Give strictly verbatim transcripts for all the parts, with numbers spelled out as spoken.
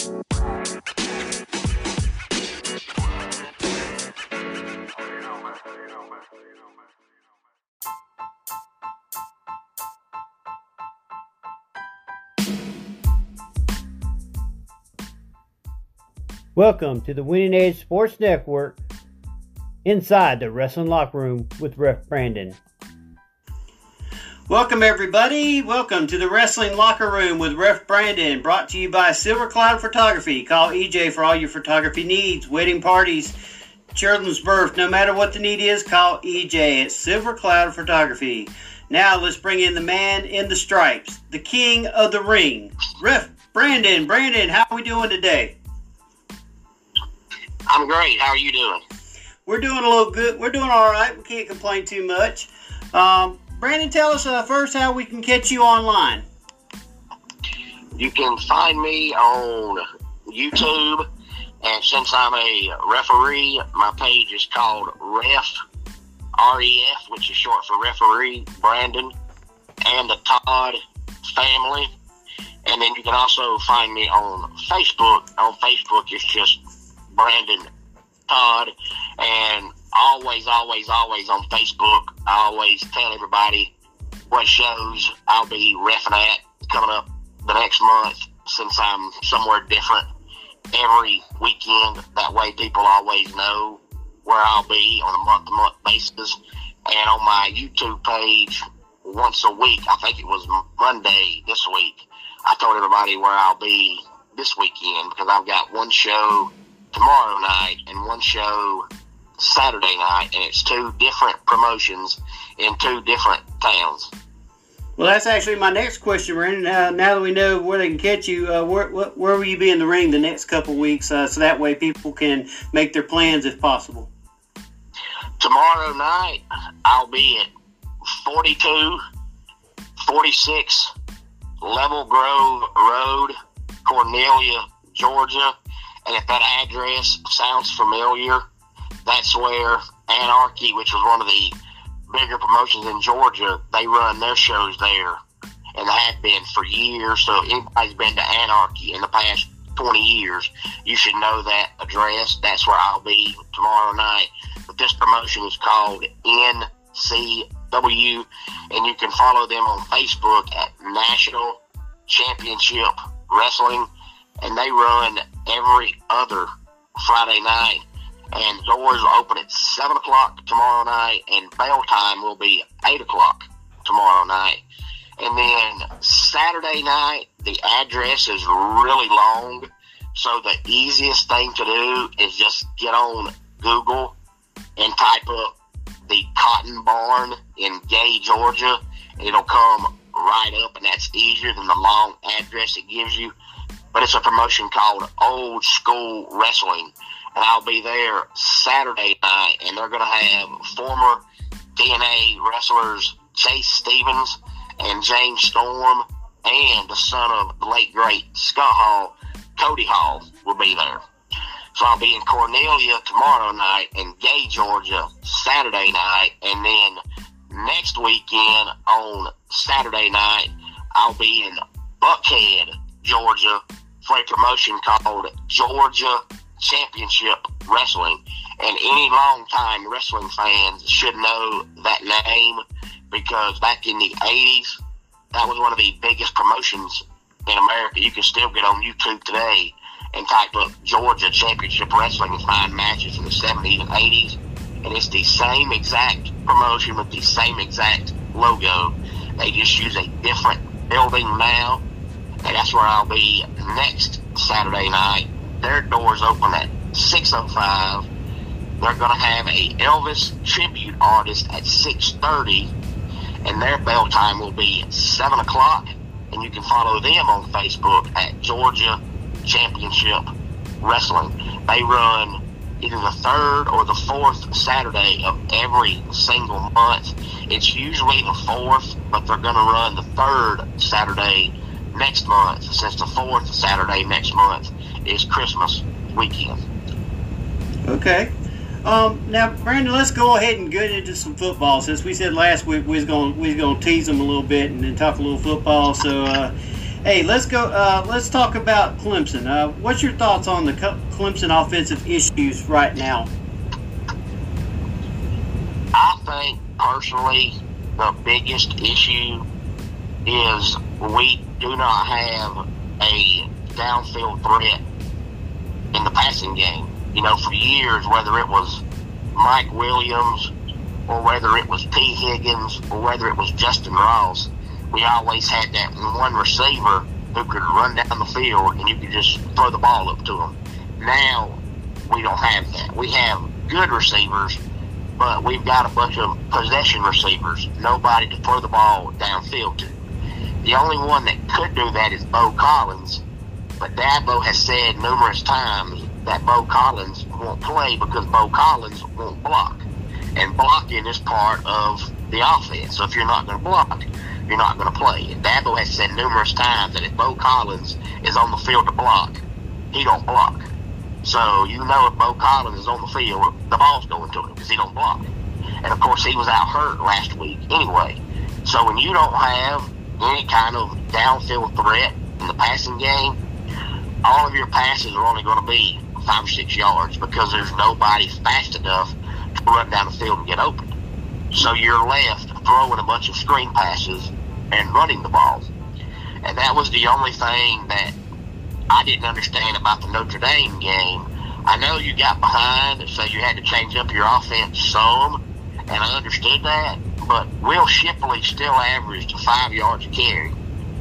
Welcome to the Winning Edge Sports Network, inside the Wrestling Locker Room with Ref Brandon. Welcome, everybody. Welcome to the Wrestling Locker Room with Ref Brandon, brought to you by Silver Cloud Photography. Call E J for all your photography needs, wedding parties, children's birth. No matter what the need is, call E J at Silver Cloud Photography. Now let's bring in the man in the stripes, the king of the ring, Ref Brandon. Brandon, how are we doing today? I'm great. How are you doing? We're doing a little good. We're doing all right. We can't complain too much. Um, Brandon, tell us uh, first how we can catch you online. You can find me on YouTube, and since I'm a referee, my page is called Ref, R E F, which is short for referee, Brandon, and the Todd family. And then you can also find me on Facebook. On Facebook, it's just Brandon Todd, and always, always, always on Facebook, I always tell everybody what shows I'll be reffing at coming up the next month, since I'm somewhere different every weekend. That way people always know where I'll be on a month-to-month basis. And on my YouTube page, once a week, I think it was Monday this week, I told everybody where I'll be this weekend, because I've got one show tomorrow night and one show Saturday night, and it's two different promotions in two different towns. Well, that's actually my next question, Brandon. Uh, now that we know where they can catch you, uh, where, where will you be in the ring the next couple weeks, uh, so that way people can make their plans if possible? Tomorrow night, I'll be at forty-two forty-six Level Grove Road, Cornelia, Georgia. And if that address sounds familiar, that's where Anarchy, which was one of the bigger promotions in Georgia, they run their shows there. And they have been for years. So if anybody's been to Anarchy in the past twenty years, you should know that address. That's where I'll be tomorrow night. But this promotion is called N C W, and you can follow them on Facebook at National Championship Wrestling. And they run every other Friday night. And doors will open at seven o'clock tomorrow night, and bell time will be eight o'clock tomorrow night. And then Saturday night, the address is really long, so the easiest thing to do is just get on Google and type up the Cotton Barn in Gay, Georgia. It'll come right up, and that's easier than the long address it gives you. But it's a promotion called Old School Wrestling, and I'll be there Saturday night, and they're going to have former T N A wrestlers Chase Stevens and James Storm, and the son of the late, great Scott Hall, Cody Hall, will be there. So I'll be in Cornelia tomorrow night, and Gay, Georgia, Saturday night, and then next weekend on Saturday night, I'll be in Buckhead, Georgia, for a promotion called Georgia Championship Wrestling. And any long-time wrestling fans should know that name, because back in the eighties, that was one of the biggest promotions in America. You can still get on YouTube today and type up Georgia Championship Wrestling and find matches from the seventies and eighties. And it's the same exact promotion with the same exact logo. They just use a different building now. And that's where I'll be next Saturday night. Their doors open at six oh five. They're going to have a Elvis tribute artist at six thirty, and their bell time will be seven o'clock. And you can follow them on Facebook at Georgia Championship Wrestling. They run either the third or the fourth Saturday of every single month. It's usually the fourth, but they're going to run the third Saturday next month, since the fourth Saturday next month is Christmas weekend. Okay. Um, now, Brandon, let's go ahead and get into some football. Since we said last week we was going we was going to tease them a little bit and then talk a little football. So, uh, Hey, let's go. Uh, let's talk about Clemson. Uh, what's your thoughts on the Clemson offensive issues right now? I think personally, the biggest issue is we do not have a downfield threat in the passing game. You know, for years, whether it was Mike Williams or whether it was P. Higgins or whether it was Justin Ross, we always had that one receiver who could run down the field and you could just throw the ball up to him. Now, we don't have that. We have good receivers, but we've got a bunch of possession receivers, nobody to throw the ball downfield to. The only one that could do that is Bo Collins, but Dabo has said numerous times that Bo Collins won't play because Bo Collins won't block. And blocking is part of the offense. So if you're not going to block, you're not going to play. And Dabo has said numerous times that if Bo Collins is on the field to block, he don't block. So you know if Bo Collins is on the field, the ball's going to him because he don't block. And of course he was out hurt last week anyway. So when you don't have any kind of downfield threat in the passing game, all of your passes are only going to be five or six yards because there's nobody fast enough to run down the field and get open. So you're left throwing a bunch of screen passes and running the ball. And that was the only thing that I didn't understand about the Notre Dame game. I know you got behind, so you had to change up your offense some, and I understood that, but Will Shipley still averaged five yards a carry.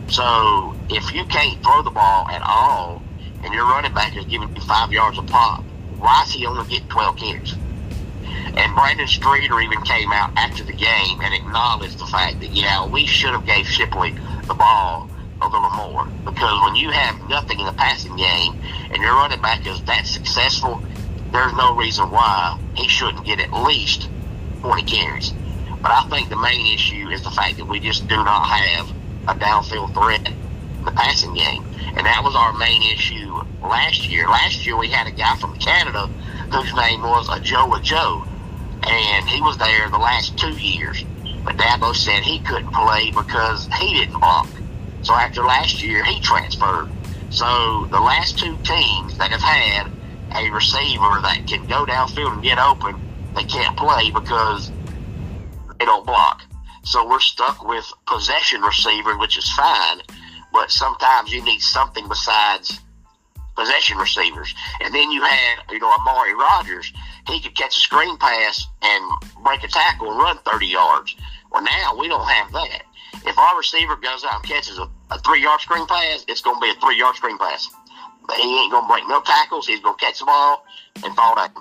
So if you can't throw the ball at all, and your running back is giving you five yards a pop, why is he only getting twelve carries? And Brandon Streeter even came out after the game and acknowledged the fact that, yeah, we should have gave Shipley the ball a little more. Because when you have nothing in the passing game and your running back is that successful, there's no reason why he shouldn't get at least twenty carries. But I think the main issue is the fact that we just do not have a downfield threat in the passing game. And that was our main issue last year. Last year we had a guy from Canada whose name was Ajoa Joe. And he was there the last two years. But Dabo said he couldn't play because he didn't block. So after last year, he transferred. So the last two teams that have had a receiver that can go downfield and get open, they can't play because they don't block. So we're stuck with possession receiver, which is fine. But sometimes you need something besides possession receivers. And then you had, you know, Amari Rodgers. He could catch a screen pass and break a tackle and run thirty yards. Well, now we don't have that. If our receiver goes out and catches a, a three-yard screen pass, it's going to be a three-yard screen pass. But he ain't going to break no tackles. He's going to catch the ball and fall down.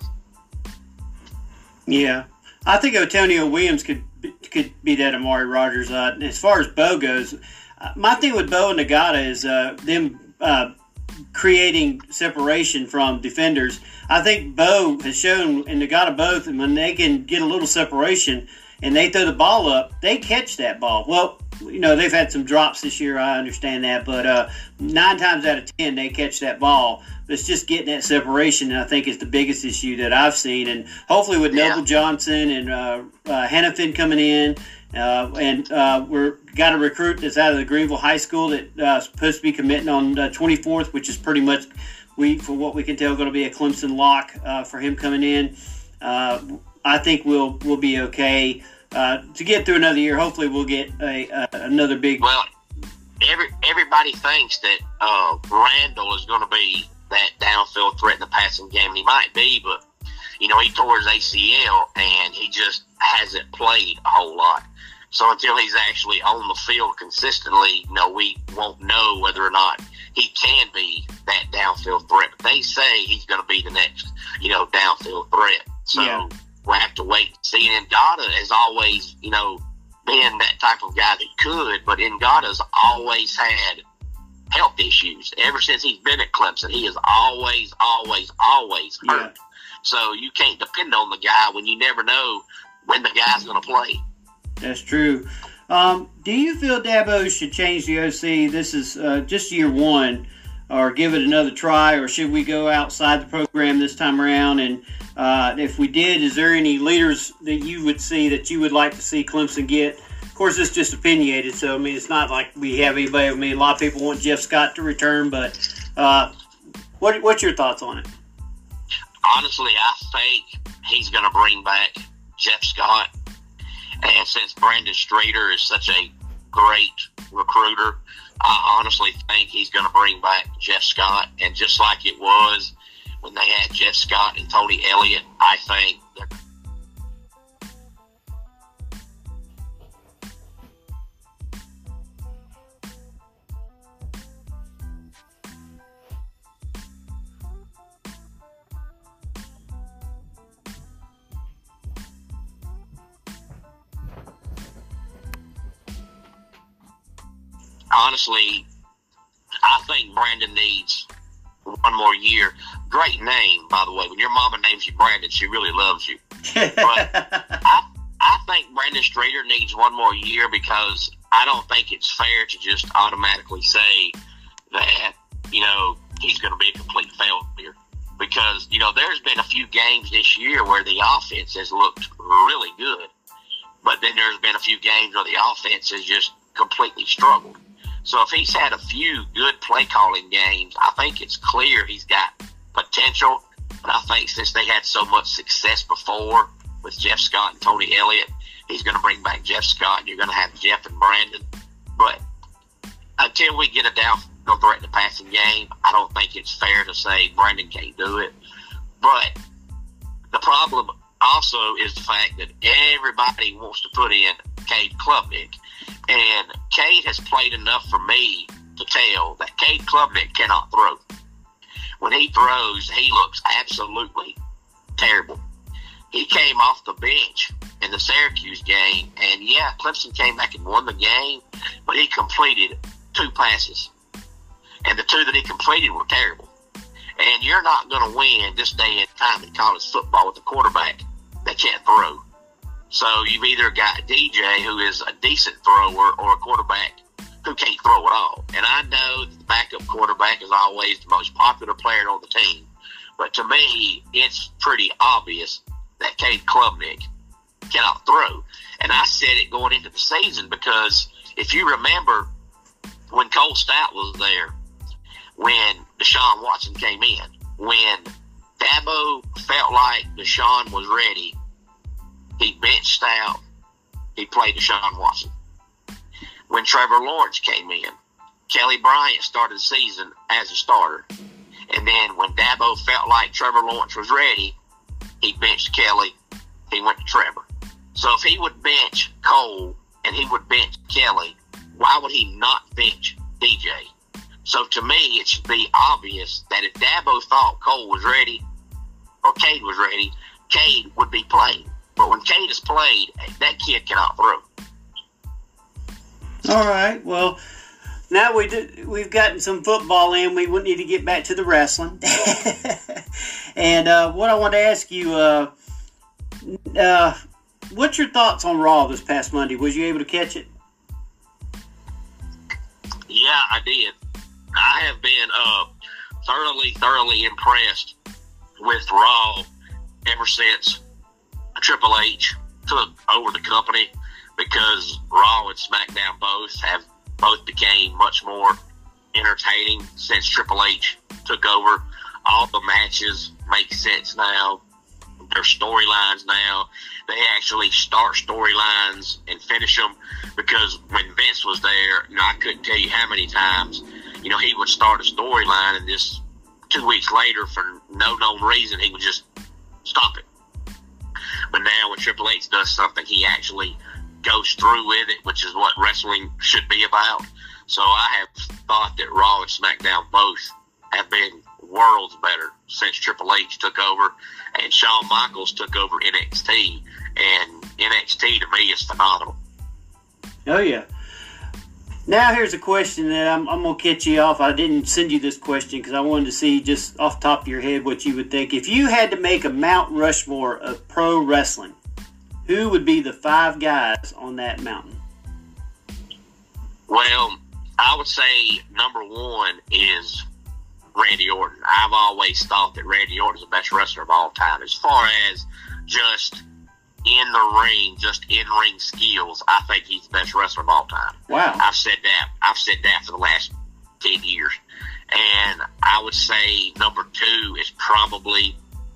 Yeah. I think Antonio Williams could could be that Amari Rodgers. Uh, as far as Bo goes, uh, my thing with Bo and Nagata is uh, them uh, creating separation from defenders. I think Bo has shown, and Nagata both, and when they can get a little separation and they throw the ball up, they catch that ball. Well, you know, they've had some drops this year, I understand that, but uh, nine times out of ten, they catch that ball. It's just getting that separation, I think, is the biggest issue that I've seen. And hopefully with yeah. Noble Johnson and uh, uh, Hannafin coming in, uh, and uh, we're got a recruit that's out of the Greenville High School that's uh, supposed to be committing on the twenty-fourth, which is pretty much, we, for what we can tell, going to be a Clemson lock uh, for him coming in. Uh, I think we'll we'll be okay uh, to get through another year. Hopefully we'll get a, a another big. Well, every everybody thinks that uh, Randall is going to be that downfield threat in the passing game. He might be, but you know he tore his A C L and he just hasn't played a whole lot. So until he's actually on the field consistently, you know, we won't know whether or not he can be that downfield threat. But they say he's going to be the next, you know, downfield threat. So yeah. we'll have to wait and see. And Ngata has always, you know, been that type of guy that could, but Ngata's always had health issues. Ever since he's been at Clemson, he is always, always, always hurt. Yeah. So you can't depend on the guy when you never know when the guy's going to play. That's true. Um, do you feel Dabo should change the O C? This is uh, just year one, or give it another try, or should we go outside the program this time around? And uh, if we did, is there any leaders that you would see that you would like to see Clemson get course, it's just opinionated, so I mean, it's not like we have anybody. I mean, a lot of people want Jeff Scott to return, but uh, what what's your thoughts on it? Honestly, I think he's going to bring back Jeff Scott, and since Brandon Streeter is such a great recruiter, I honestly think he's going to bring back Jeff Scott. And just like it was when they had Jeff Scott and Tony Elliott, I think they're honestly, I think Brandon needs one more year. Great name, by the way. When your mama names you Brandon, she really loves you. But I, I think Brandon Streeter needs one more year because I don't think it's fair to just automatically say that, you know, he's going to be a complete failure. Because, you know, there's been a few games this year where the offense has looked really good. But then there's been a few games where the offense has just completely struggled. So if he's had a few good play calling games, I think it's clear he's got potential. But I think since they had so much success before with Jeff Scott and Tony Elliott, he's going to bring back Jeff Scott, and you're going to have Jeff and Brandon. But until we get a downfield threat in the passing game, I don't think it's fair to say Brandon can't do it. But the problem also is the fact that everybody wants to put in Cade Klubnik. And Cade has played enough for me to tell that Cade Klubnik cannot throw. When he throws, he looks absolutely terrible. He came off the bench in the Syracuse game, and yeah, Clemson came back and won the game, but he completed two passes. And the two that he completed were terrible. And you're not going to win this day and time in college football with a quarterback that can't throw. So you've either got D J, who is a decent thrower, or a quarterback who can't throw at all. And I know that the backup quarterback is always the most popular player on the team. But to me, it's pretty obvious that Cade Klubnik cannot throw. And I said it going into the season because if you remember when Cole Stout was there, when Deshaun Watson came in, when Dabo felt like Deshaun was ready, he benched Stout. He played Deshaun Watson. When Trevor Lawrence came in, Kelly Bryant started the season as a starter. And then when Dabo felt like Trevor Lawrence was ready, he benched Kelly. He went to Trevor. So if he would bench Cole and he would bench Kelly, why would he not bench D J? So to me, it should be obvious that if Dabo thought Cole was ready or Cade was ready, Cade would be playing. But when Cade is played, that kid cannot throw. All right. Well, now we do, we've gotten some football in. We need to get back to the wrestling. And uh, what I want to ask you, uh, uh, what's your thoughts on Raw this past Monday? Was you able to catch it? Yeah, I did. I have been uh, thoroughly, thoroughly impressed with Raw ever since Triple H took over the company, because Raw and SmackDown both have both became much more entertaining since Triple H took over. All the matches make sense now. Their storylines now, they actually start storylines and finish them, because when Vince was there, you know, I couldn't tell you how many times, you know, he would start a storyline and just two weeks later, for no known reason, he would just stop it. But now when Triple H does something, he actually goes through with it, which is what wrestling should be about. So I have thought that Raw and SmackDown both have been worlds better since Triple H took over, and Shawn Michaels took over N X T, and N X T to me is phenomenal. Oh, yeah. Now here's a question that I'm, I'm going to catch you off. I didn't send you this question because I wanted to see just off the top of your head what you would think. If you had to make a Mount Rushmore of pro wrestling, who would be the five guys on that mountain? Well, I would say number one is Randy Orton. I've always thought that Randy Orton is the best wrestler of all time. As far as just in the ring, just in ring skills, I think he's the best wrestler of all time. Wow. I've said that. I've said that for the last ten years. And I would say number two is probably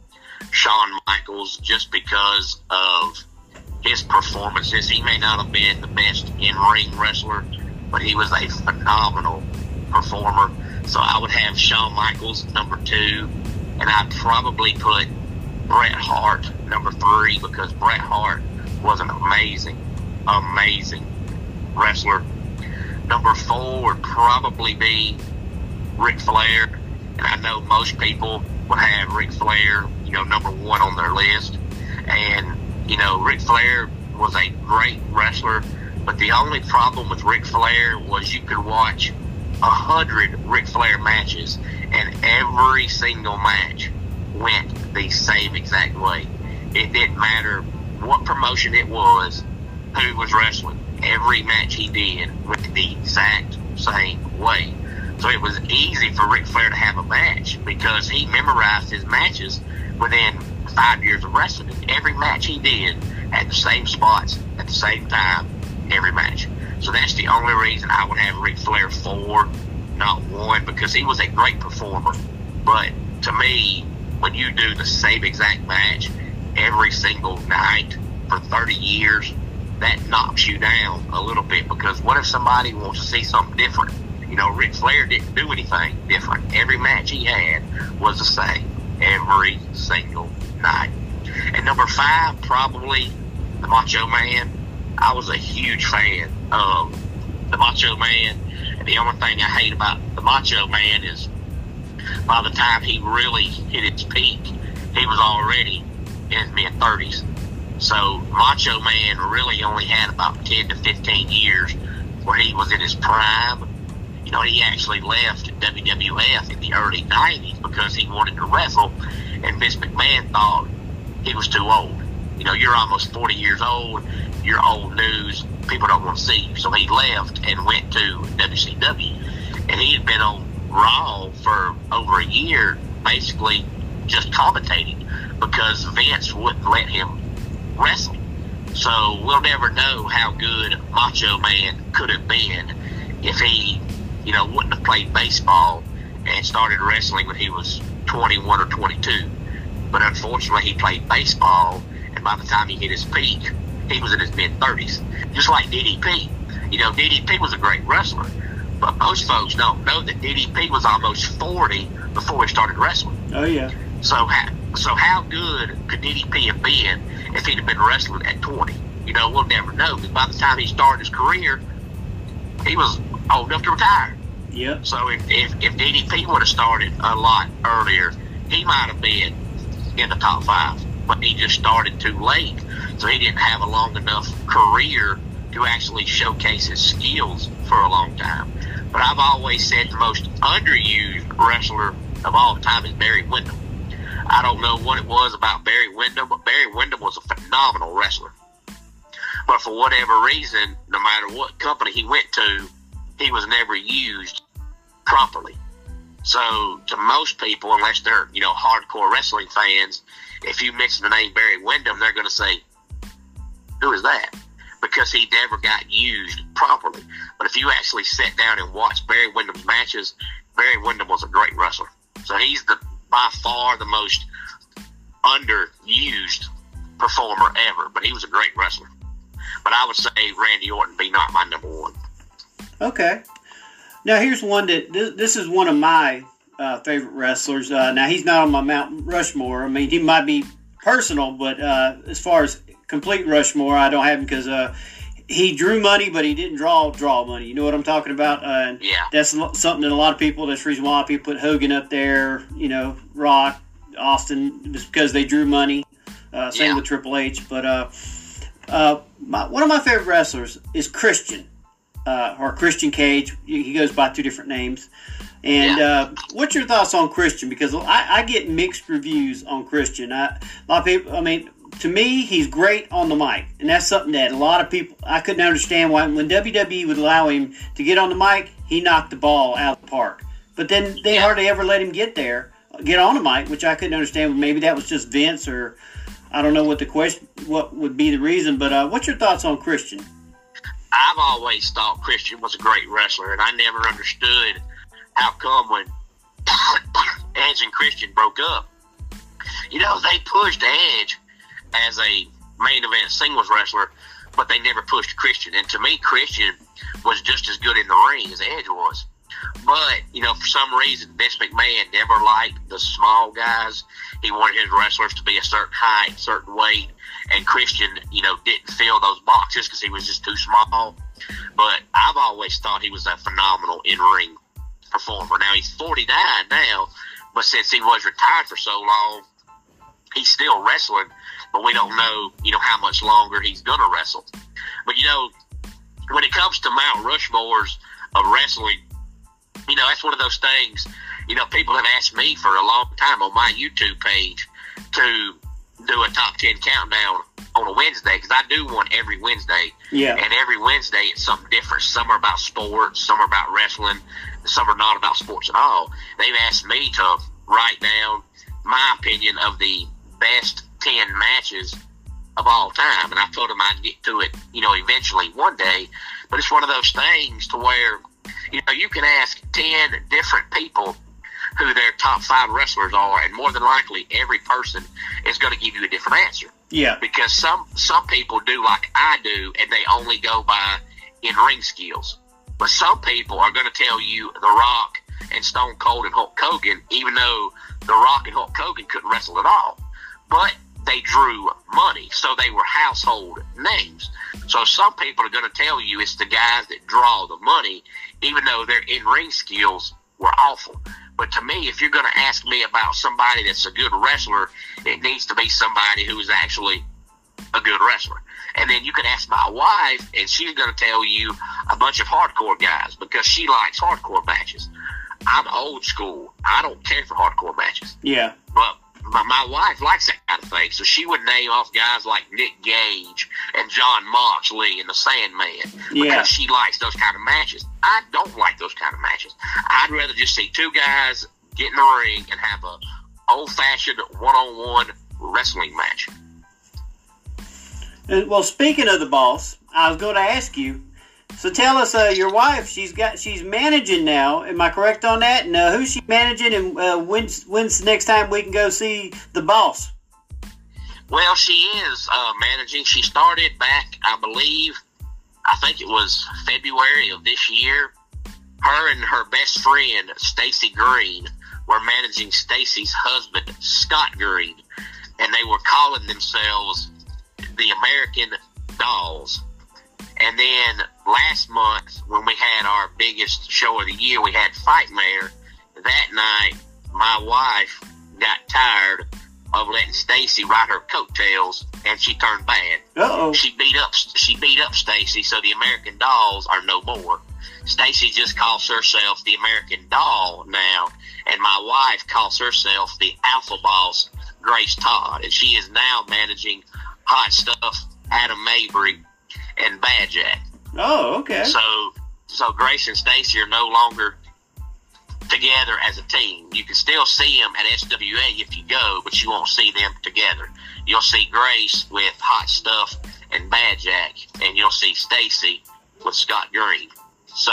Shawn Michaels, just because of his performances. He may not have been the best in-ring wrestler, but he was a phenomenal performer. So I would have Shawn Michaels number two, and I'd probably put Bret Hart number three, because Bret Hart was an amazing, amazing wrestler. Number four would probably be Ric Flair, and I know most people would have Ric Flair, you know, number one on their list. And, you know, Ric Flair was a great wrestler, but the only problem with Ric Flair was you could watch a hundred Ric Flair matches, and every single match went the same exact way. It didn't matter what promotion it was, who was wrestling. Every match he did went the exact same way. So it was easy for Ric Flair to have a match because he memorized his matches within five years of wrestling. Every match he did at the same spots at the same time, every match. So that's the only reason I would have Ric Flair four, not one, because he was a great performer. But to me, when you do the same exact match every single night for thirty years, that knocks you down a little bit, because what if somebody wants to see something different? You know, Ric Flair didn't do anything different. Every match he had was the same every single night. And number five, probably the Macho Man. I was a huge fan of the Macho Man. And the only thing I hate about the Macho Man is by the time he really hit its peak, he was already in his mid-thirties. So Macho Man really only had about ten to fifteen years where he was in his prime. You know, he actually left W W F in the early nineties because he wanted to wrestle, and Vince McMahon thought he was too old. You know, you're almost forty years old, you're old news, people don't want to see you. So he left and went to W C W, and he had been on Raw for over a year, basically just commentating, because Vince wouldn't let him wrestle. So we'll never know how good Macho Man could have been if he, you know, wouldn't have played baseball and started wrestling when he was twenty-one or twenty-two. But unfortunately, he played baseball, and by the time he hit his peak, he was in his mid-thirties. Just like D D P. You know, D D P was a great wrestler, but most folks don't know that D D P was almost forty before he started wrestling. Oh, yeah. So how, so how good could D D P have been if he'd have been wrestling at twenty? You know, we'll never know, because by the time he started his career, he was old enough to retire. Yep. So if, if, if D D P would have started a lot earlier, he might have been in the top five. But he just started too late, so he didn't have a long enough career to actually showcase his skills for a long time. But I've always said the most underused wrestler of all time is Barry Windham. I don't know what it was about Barry Windham, but Barry Windham was a phenomenal wrestler. But for whatever reason, no matter what company he went to, he was never used properly. So to most people, unless they're, you know, hardcore wrestling fans, if you mention the name Barry Windham, they're going to say, who is that? Because he never got used properly. But if you actually sit down and watch Barry Windham's matches, Barry Windham was a great wrestler. So he's the by far the most underused performer ever, but he was a great wrestler. But I would say Randy Orton be not my number one. Okay. Now here's one that this, this is one of my uh, favorite wrestlers. Uh, now he's not on my Mount Rushmore. I mean, he might be personal, but uh, as far as complete Rushmore, I don't have him because uh, he drew money, but he didn't draw draw money. You know what I'm talking about? Uh, yeah. That's something that a lot of people. That's the reason why a lot of people put Hogan up there. You know, Rock, Austin, just because they drew money. Uh, same yeah. with Triple H. But uh, uh, my, one of my favorite wrestlers is Christian. Uh, or Christian Cage. He goes by two different names. And yeah. uh, what's your thoughts on Christian? Because I, I get mixed reviews on Christian. I, a lot of people, I mean, to me, he's great on the mic. And that's something that a lot of people, I couldn't understand why when W W E would allow him to get on the mic, he knocked the ball out of the park. But then they yeah. hardly ever let him get there, get on the mic, which I couldn't understand. Maybe that was just Vince or I don't know what the question, what would be the reason, but uh, what's your thoughts on Christian? I've always thought Christian was a great wrestler, and I never understood how come when Edge and Christian broke up. You know, they pushed Edge as a main event singles wrestler, but they never pushed Christian. And to me, Christian was just as good in the ring as Edge was. But, you know, for some reason, Vince McMahon never liked the small guys. He wanted his wrestlers to be a certain height, certain weight, and Christian, you know, didn't fill those boxes because he was just too small. But I've always thought he was a phenomenal in-ring performer. Now, he's forty-nine now, but since he was retired for so long, he's still wrestling, but we don't know, you know, how much longer he's going to wrestle. But, you know, when it comes to Mount Rushmores of wrestling, you know, that's one of those things, you know, people have asked me for a long time on my YouTube page to do a top ten countdown on a Wednesday, because I do one every Wednesday. Yeah. And every Wednesday it's something different. Some are about sports, some are about wrestling, some are not about sports at all. They've asked me to write down my opinion of the best ten matches of all time, and I told them I'd get to it, you know, eventually one day. But it's one of those things to where, you know, you can ask ten different people who their top five wrestlers are, and more than likely every person is going to give you a different answer. Yeah. Because some some people do like I do, and they only go by in-ring skills. But some people are going to tell you The Rock and Stone Cold and Hulk Hogan, even though The Rock and Hulk Hogan couldn't wrestle at all. But they drew money, so they were household names. So some people are going to tell you it's the guys that draw the money, even though their in-ring skills were awful. But to me, if you're going to ask me about somebody that's a good wrestler, it needs to be somebody who is actually a good wrestler. And then you can ask my wife, and she's going to tell you a bunch of hardcore guys, because she likes hardcore matches. I'm old school. I don't care for hardcore matches. Yeah. But my, my wife likes that kind of thing, so she would name off guys like Nick Gage and John Moxley and the Sandman, because Yeah. she likes those kind of matches. I don't like those kind of matches. I'd rather just see two guys get in the ring and have a old-fashioned one-on-one wrestling match. And, well, speaking of the boss, I was going to ask you. So tell us, uh, your wife, she's got, she's managing now. Am I correct on that? And uh, who's she managing, and uh, when's, when's the next time we can go see the boss? Well, she is uh, managing. She started back, I believe, I think it was February of this year. Her and her best friend, Stacy Green, were managing Stacy's husband, Scott Green, and they were calling themselves the American Dolls. And then last month, when we had our biggest show of the year, we had Fightmare. That night, my wife got tired of letting Stacy ride her coattails, and she turned bad. Uh-oh. She beat up she beat up Stacy, so the American Dolls are no more. Stacy just calls herself the American Doll now, and my wife calls herself the Alpha Boss, Grace Todd, and she is now managing Hot Stuff, Adam Mabry, and Bad Jack. Oh, okay. So, so Grace and Stacy are no longer together as a team. You can still see them at S W A if you go, but you won't see them together. You'll see Grace with Hot Stuff and Bad Jack, and you'll see Stacy with Scott Green. So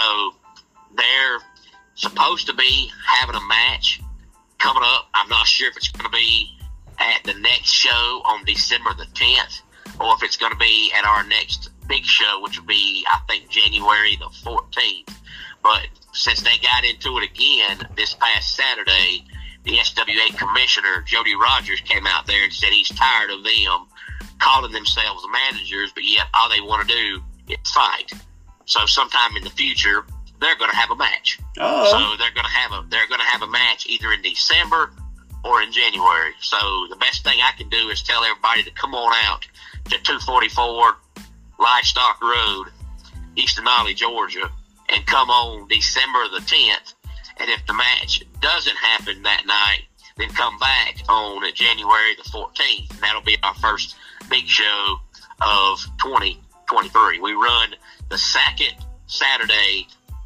they're supposed to be having a match coming up. I'm not sure if it's going to be at the next show on December the tenth, or if it's going to be at our next big show, which will be, I think, January the fourteenth. But since they got into it again this past Saturday, the S W A commissioner, Jody Rogers, came out there and said he's tired of them calling themselves managers, but yet all they want to do is fight. So sometime in the future, they're going to have a match. Oh. So they're going to have a they're going to have a match either in December or in January. So the best thing I can do is tell everybody to come on out to two forty-four Livestock Road, East Denali, Georgia, and come on December the tenth. And if the match doesn't happen that night, then come back on January the fourteenth. And that'll be our first big show of twenty twenty-three. We run the second Saturday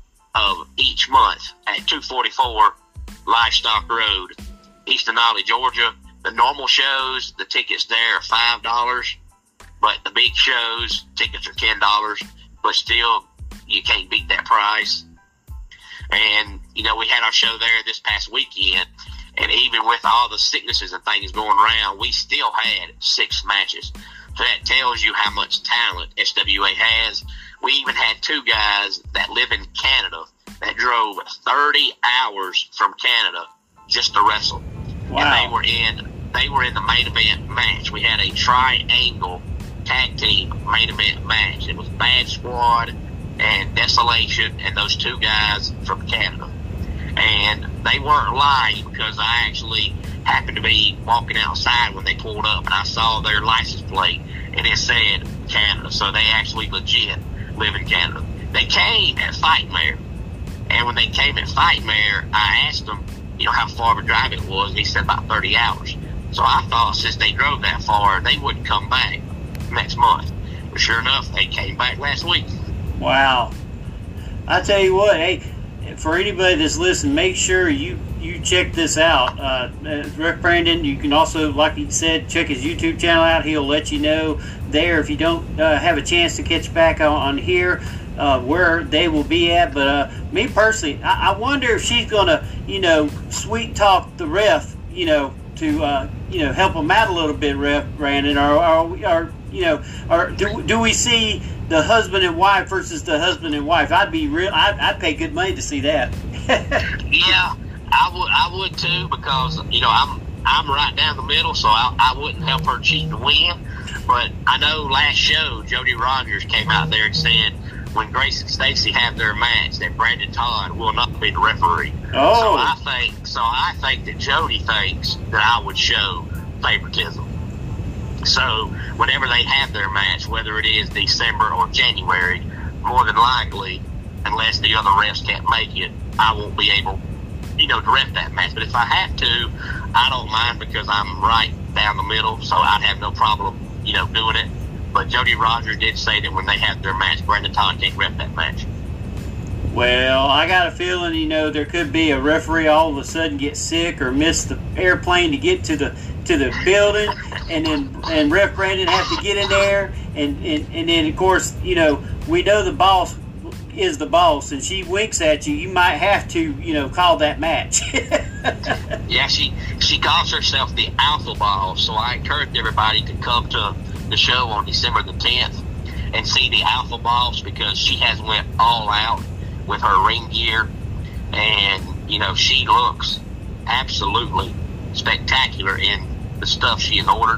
of each month at two forty-four Livestock Road, East Denali, Georgia. the normal shows, the tickets there are five dollars, but the big shows, tickets are ten dollars, but still, you can't beat that price. And, you know, we had our show there this past weekend, and even with all the sicknesses and things going around, we still had six matches. So that tells you how much talent S W A has. We even had two guys that live in Canada that drove thirty hours from Canada just to wrestle. Wow. And they were in they were in the main event match. We had a triangle tag team main event match. It was Bad Squad and Desolation and those two guys from Canada. And they weren't lying, because I actually happened to be walking outside when they pulled up, and I saw their license plate, and it said Canada. So they actually legit live in Canada. They came at Fightmare, and when they came at Fightmare, I asked them, you know, how far of a drive it was, and he said about thirty hours. So I thought since they drove that far, they wouldn't come back next month. But sure enough, they came back last week. Wow. I tell you what, hey, for anybody that's listening, make sure you, you check this out. Uh, Ref Brandon, you can also, like he said, check his YouTube channel out. He'll let you know there if you don't uh, have a chance to catch back on, on here uh, where they will be at. But uh, me personally, I, I wonder if she's going to, you know, sweet talk the ref, you know, to, uh, you know, help him out a little bit, Ref Brandon, or, or, or you know, or do, do we see the husband and wife versus the husband and wife? I'd be real. I'd, I'd pay good money to see that. Yeah, I would. I would too, because you know I'm I'm right down the middle, so I, I wouldn't help her cheat to win. But I know last show Jody Rogers came out there and said when Grace and Stacy have their match that Brandon Todd will not be the referee. Oh, so I think so. I think that Jody thinks that I would show favoritism. So whenever they have their match, whether it is December or January, more than likely, unless the other refs can't make it, I won't be able, you know, to ref that match. But if I have to, I don't mind, because I'm right down the middle, so I'd have no problem, you know, doing it. But Jody Rogers did say that when they have their match, Brandon Todd can't ref that match. Well, I got a feeling, you know, there could be a referee all of a sudden get sick or miss the airplane to get to the to the building, and then and Ref Brandon have to get in there, and, and, and then of course, you know, we know the boss is the boss, and she winks at you, you might have to, you know, call that match. Yeah, she she calls herself the Alpha Boss, so I encourage everybody to come to the show on December the tenth and see the Alpha Boss, because she has went all out with her ring gear, and you know, she looks absolutely spectacular in the stuff she has ordered.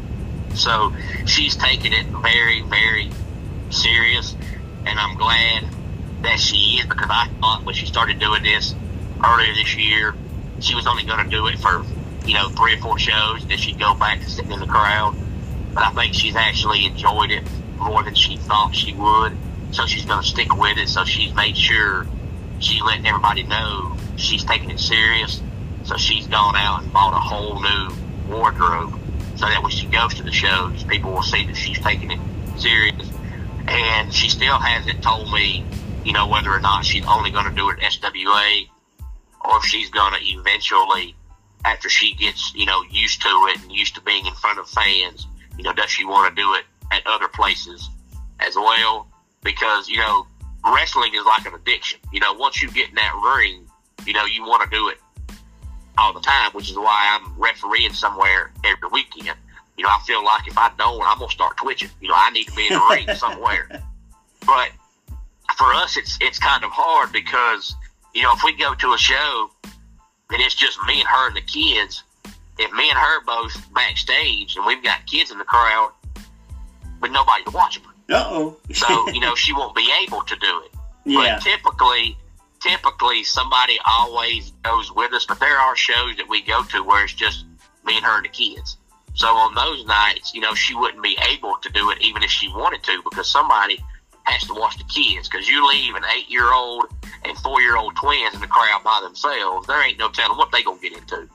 So she's taking it very, very serious, and I'm glad that she is, because I thought when she started doing this earlier this year, she was only going to do it for, you know, three or four shows, and then she'd go back to sitting in the crowd. But I think she's actually enjoyed it more than she thought she would, so she's going to stick with it. So she's made sure she's letting everybody know she's taking it serious. So she's gone out and bought a whole new wardrobe, so that when she goes to the shows, people will see that she's taking it serious. And she still hasn't told me, you know, whether or not she's only going to do it at S W A, or if she's going to eventually, after she gets, you know, used to it and used to being in front of fans, you know, does she want to do it at other places as well? Because, you know, wrestling is like an addiction. You know, once you get in that ring, you know, you want to do it all the time, which is why I'm refereeing somewhere every weekend. You know, I feel like if I don't, I'm going to start twitching. You know, I need to be in the ring somewhere. But for us, it's it's kind of hard, because, you know, if we go to a show and it's just me and her and the kids, if me and her both backstage and we've got kids in the crowd, but nobody to watch them. Uh-oh. So, you know, she won't be able to do it. Yeah. But typically, typically somebody always goes with us, but there are shows that we go to where it's just me and her and the kids. So on those nights, you know, she wouldn't be able to do it even if she wanted to, because somebody has to watch the kids. Because you leave an eight-year-old and four-year-old twins in the crowd by themselves, there ain't no telling what they gonna get into.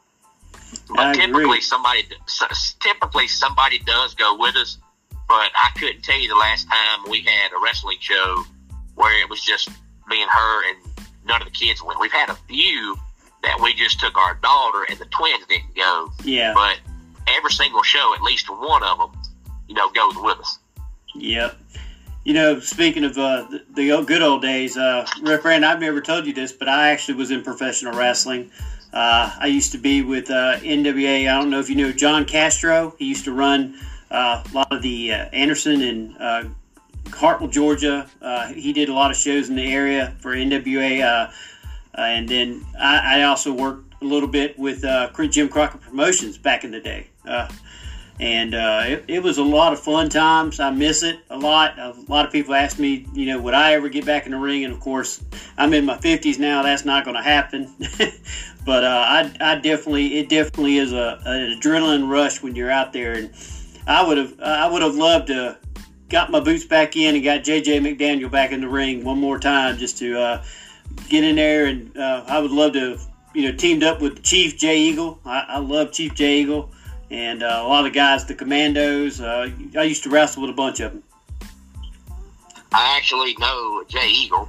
But I typically agree. somebody, typically somebody does go with us. But I couldn't tell you the last time we had a wrestling show where it was just me and her and none of the kids went. We've had a few that we just took our daughter and the twins didn't go. Yeah. But every single show, at least one of them, you know, goes with us. Yep. You know, speaking of uh, the, the good old days, uh, Ref Brandon, I've never told you this, but I actually was in professional wrestling. Uh, I used to be with uh, N W A. I don't know if you know John Castro. He used to run uh, a lot of the uh, Anderson and uh, Hartwell, Georgia. Uh, he did a lot of shows in the area for N W A. Uh, uh, and then I, I also worked a little bit with uh, Jim Crockett Promotions back in the day. Uh, And uh, it, it was a lot of fun times. I miss it a lot. A lot of people ask me, you know, would I ever get back in the ring? And, of course, I'm in my fifties now. That's not going to happen. But uh, I, I definitely, it definitely is a, an adrenaline rush when you're out there. And I would have, I would have loved to got my boots back in and got J J McDaniel back in the ring one more time just to uh, get in there. And uh, I would love to, you know, teamed up with Chief Jay Eagle. I, I love Chief Jay Eagle. And uh, a lot of guys, the Commandos, uh, I used to wrestle with a bunch of them. I actually know Jay Eagle,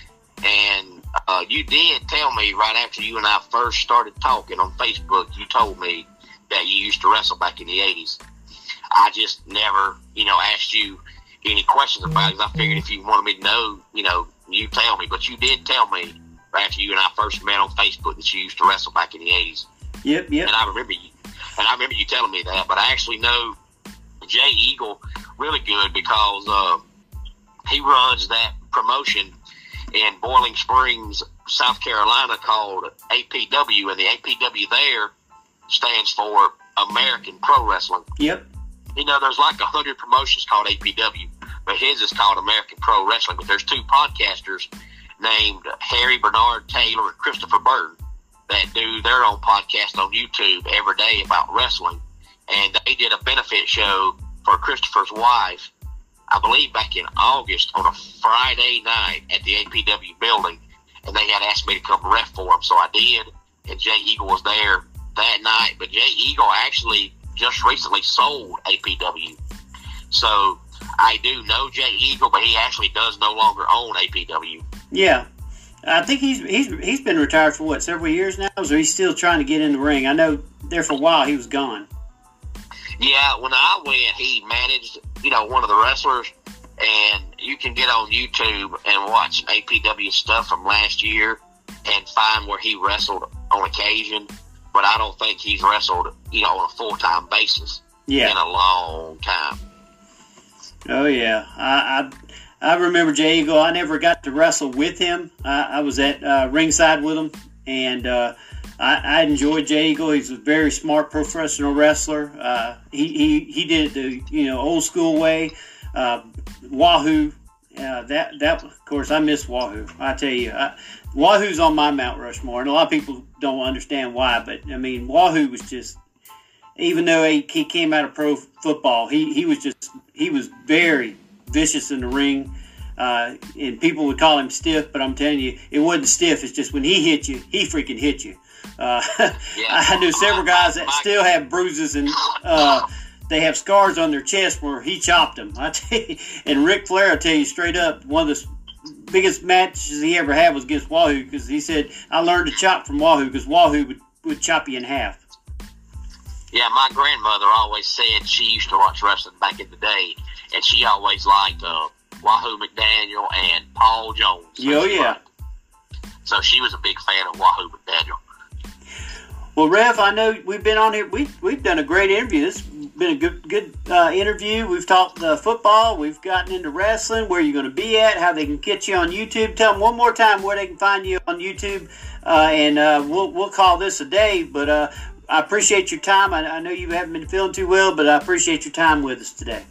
and uh, you did tell me right after you and I first started talking on Facebook, you told me that you used to wrestle back in the eighties. I just never, you know, asked you any questions about it, because I figured if you wanted me to know, you know, you tell me. But you did tell me right after you and I first met on Facebook that you used to wrestle back in the eighties. Yep, yep. And I remember you. And I remember you telling me that, but I actually know Jay Eagle really good because uh, he runs that promotion in Boiling Springs, South Carolina called A P W, and the A P W there stands for American Pro Wrestling. Yep. You know, there's like a hundred promotions called A P W, but his is called American Pro Wrestling. But there's two podcasters named Harry Bernard Taylor and Christopher Burton that do their own podcast on YouTube every day about wrestling. And they did a benefit show for Christopher's wife, I believe back in August, on a Friday night at the A P W building. And they had asked me to come ref for them, so I did. And Jay Eagle was there that night. But Jay Eagle actually just recently sold A P W. So I do know Jay Eagle, but he actually does no longer own A P W. Yeah. I think he's he's he's been retired for what, several years now, or he's still trying to get in the ring. I know there for a while he was gone. Yeah, when I went, he managed, you know, one of the wrestlers, and you can get on YouTube and watch A P W stuff from last year and find where he wrestled on occasion, but I don't think he's wrestled, you know, on a full-time basis yeah. in a long time. Oh, yeah. I... I I remember Jay Eagle. I never got to wrestle with him. I, I was at uh, ringside with him, and uh, I, I enjoyed Jay Eagle. He's a very smart professional wrestler. Uh, he, he he did it the you know old school way. Uh, Wahoo, uh, that that of course I miss Wahoo. I tell you, I, Wahoo's on my Mount Rushmore, and a lot of people don't understand why. But I mean, Wahoo was just, even though he, he came out of pro football, he he was just he was very vicious in the ring, uh, and people would call him stiff, but I'm telling you, it wasn't stiff. It's just when he hit you, he freaking hit you. Uh, yeah. I knew several guys that still have bruises and uh, they have scars on their chest where he chopped them. I tell you, and Ric Flair, I tell you straight up, one of the biggest matches he ever had was against Wahoo, because he said, I learned to chop from Wahoo because Wahoo would, would chop you in half. Yeah, my grandmother always said she used to watch wrestling back in the day, and she always liked uh, Wahoo McDaniel and Paul Jones. So oh, yeah. Liked. So she was a big fan of Wahoo McDaniel. Well, Rev, I know we've been on here. We, we've done a great interview. This has been a good good uh, interview. We've talked uh, football. We've gotten into wrestling, where you're going to be at, how they can get you on YouTube. Tell them one more time where they can find you on YouTube, uh, and uh, we'll we'll call this a day. But uh, I appreciate your time. I, I know you haven't been feeling too well, but I appreciate your time with us today.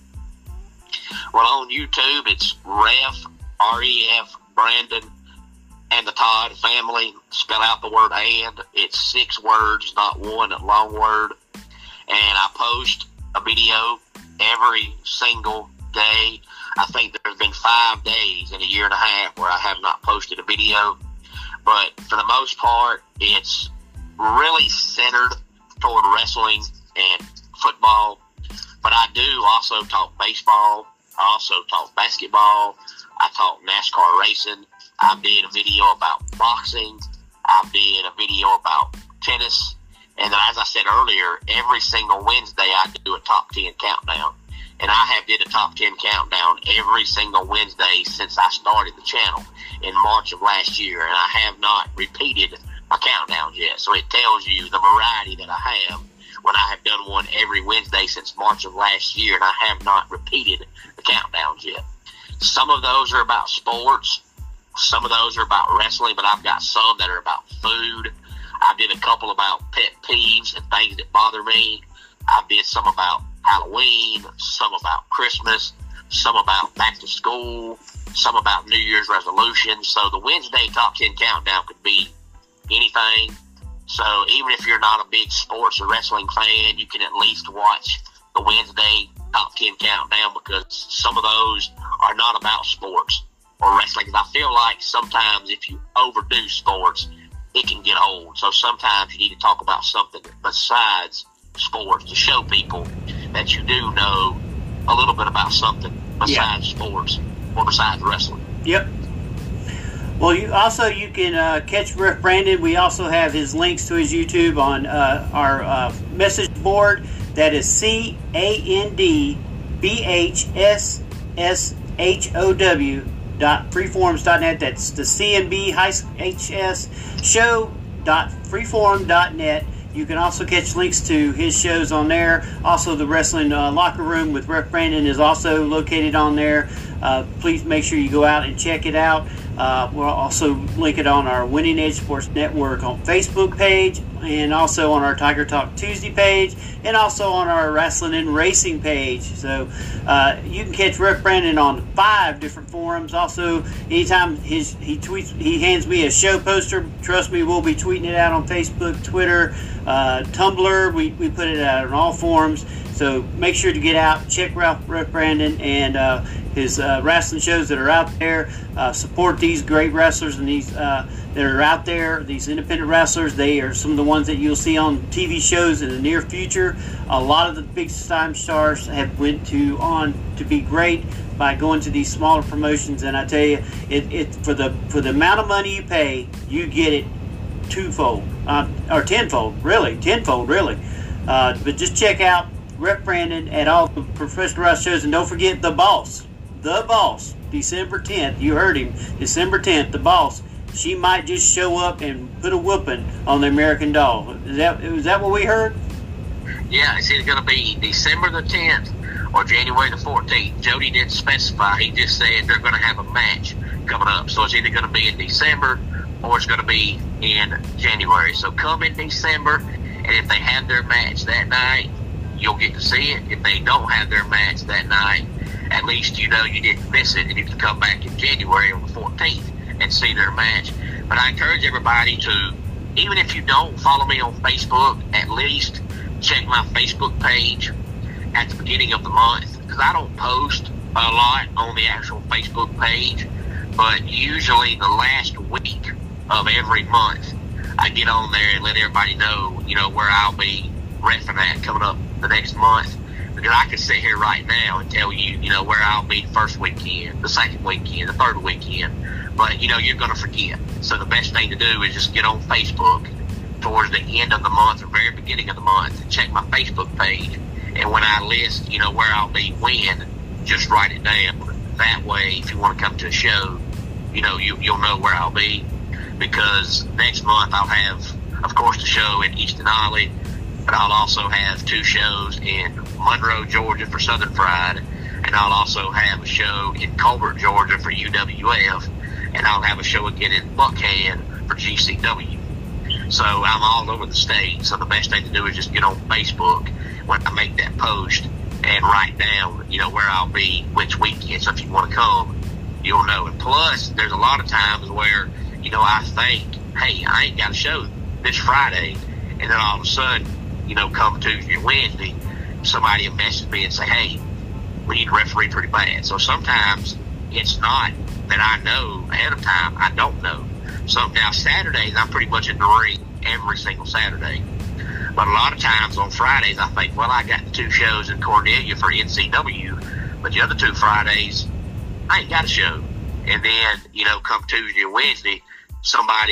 Well, on YouTube, it's Ref, R E F, Brandon, and the Todd family. Spell out the word and. It's six words, not one long word. And I post a video every single day. I think there's been five days in a year and a half where I have not posted a video. But for the most part, it's really centered toward wrestling and football. But I do also talk baseball. I also talk basketball. I talk NASCAR racing. I did a video about boxing. I did a video about tennis. And then, as I said earlier, every single Wednesday I do a top ten countdown. And I have did a top ten countdown every single Wednesday since I started the channel in March of last year. And I have not repeated my countdowns yet. So it tells you the variety that I have when I have done one every Wednesday since March of last year. And I have not repeated the countdowns yet. Some of those are about sports. Some of those are about wrestling. But I've got some that are about food. I did a couple about pet peeves and things that bother me. I did some about Halloween, some about Christmas, some about back to school, some about New Year's resolutions. So the Wednesday top ten countdown could be anything. So even if you're not a big sports or wrestling fan, you can at least watch the Wednesday top ten countdown, because some of those are not about sports or wrestling. I feel like sometimes if you overdo sports, it can get old. So sometimes you need to talk about something besides sports to show people that you do know a little bit about something besides yeah. sports or besides wrestling. Yep. Well, you also you can uh, catch Ref Brandon. We also have his links to his YouTube on uh, our uh, message board. That is C A N D B H S S H O W dot freeforums dot net. That's the C N B H S show dot freeforum dot net. You can also catch links to his shows on there. Also, the Wrestling uh, Locker Room with Ref Brandon is also located on there. Uh, please make sure you go out and check it out. Uh, we'll also link it on our Winning Edge Sports Network on Facebook page, and also on our Tiger Talk Tuesday page, and also on our Wrestling and Racing page. So uh, you can catch Ref Brandon on five different forums. Also, anytime his he tweets, he hands me a show poster. Trust me, we'll be tweeting it out on Facebook, Twitter, uh, Tumblr. We, we put it out on all forums. So make sure to get out, check Ralph Ref Brandon and uh, his uh, wrestling shows that are out there. Uh, support these great wrestlers and these uh, that are out there. These independent wrestlers, they are some of the ones that you'll see on T V shows in the near future. A lot of the big time stars have went to on to be great by going to these smaller promotions. And I tell you, it, it for the for the amount of money you pay, you get it twofold uh, or tenfold, really, tenfold, really. Uh, but just check out Ref Brandon at all the professional wrestling shows, and don't forget the boss, the boss, December tenth. You heard him, December tenth. The boss. She might just show up and put a whooping on the American Doll. Is that is that what we heard? Yeah, it's either going to be December the tenth or January the fourteenth. Jody didn't specify. He just said they're going to have a match coming up. So it's either going to be in December or it's going to be in January. So come in December, and if they have their match that night, you'll get to see it. If they don't have their match that night, at least you know you didn't miss it, and you can come back in January on the fourteenth and see their match. But I encourage everybody to, even if you don't follow me on Facebook, at least check my Facebook page at the beginning of the month, because I don't post a lot on the actual Facebook page, but usually the last week of every month I get on there and let everybody know, you know, where I'll be reffing at coming up the next month. Because I could sit here right now and tell you, you know, where I'll be the first weekend, the second weekend, the third weekend. But, you know, you're going to forget. So the best thing to do is just get on Facebook towards the end of the month or very beginning of the month and check my Facebook page. And when I list, you know, where I'll be when, just write it down. That way, if you want to come to a show, you know, you, you'll know where I'll be. Because next month I'll have, of course, the show in East Denali. But I'll also have two shows in Monroe, Georgia for Southern Fried, and I'll also have a show in Colbert, Georgia for U W F, and I'll have a show again in Buckhead for G C W. So I'm all over the state, so the best thing to do is just get on Facebook when I make that post and write down, you know, where I'll be, which weekend. So if you want to come, you'll know. And plus, there's a lot of times where, you know, I think, hey, I ain't got a show this Friday, and then all of a sudden, you know, come Tuesday or Wednesday, somebody will message me and say, hey, we need a referee pretty bad. So sometimes it's not that I know ahead of time. I don't know. So now Saturdays, I'm pretty much in the ring every single Saturday. But a lot of times on Fridays, I think, well, I got the two shows in Cornelia for N C W, but the other two Fridays, I ain't got a show. And then, you know, come Tuesday or Wednesday, somebody will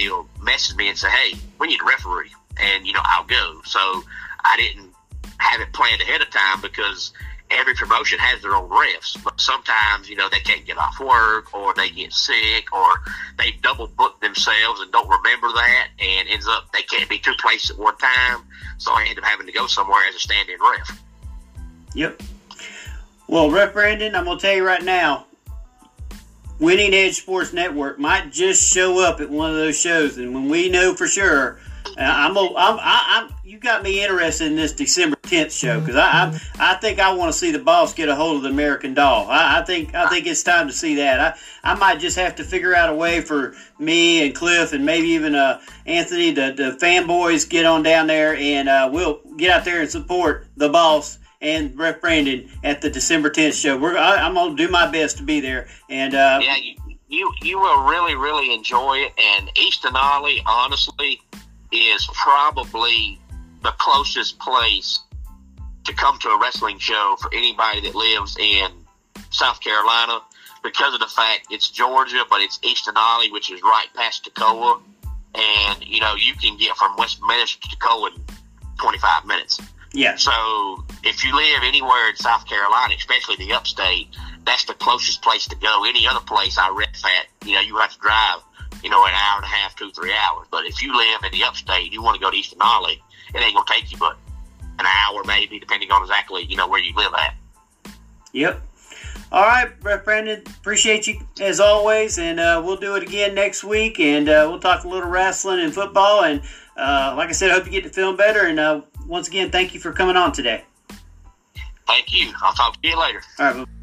message me and say, hey, we need a referee, and, you know, I'll go. So I didn't have it planned ahead of time because every promotion has their own refs, but sometimes, you know, they can't get off work, or they get sick, or they double book themselves and don't remember that, and ends up they can't be two places at one time. So I end up having to go somewhere as a stand-in ref. Yep. Well, Ref Brandon, I'm going to tell you right now, Winning Edge Sports Network might just show up at one of those shows, and when we know for sure, I'm, I'm, I'm, I'm you got me interested in this December tenth show, because I, I, I think I want to see the boss get a hold of the American Doll. I, I think, I think it's time to see that. I, I might just have to figure out a way for me and Cliff and maybe even uh, Anthony, the, the fanboys, get on down there, and uh, we'll get out there and support the boss and Ref Brandon at the December tenth show. We're I, I'm gonna do my best to be there, and uh, yeah, you, you you will really really enjoy it. And East Denali, honestly, is probably the closest place to come to a wrestling show for anybody that lives in South Carolina, because of the fact it's Georgia, but it's East Denali, which is right past Toccoa, and you know you can get from Westminster to Toccoa in twenty-five minutes. Yeah. So if you live anywhere in South Carolina, especially the upstate, that's the closest place to go. Any other place I ref at, you know, you have to drive, you know, an hour and a half, two, three hours. But if you live in the upstate, you want to go to East Denali, it ain't going to take you but an hour maybe, depending on exactly, you know, where you live at. Yep. All right, Ref Brandon, appreciate you as always, and uh, we'll do it again next week, and uh, we'll talk a little wrestling and football, and uh, like I said, I hope you get to feeling better, and uh, once again, thank you for coming on today. Thank you. I'll talk to you later. All right.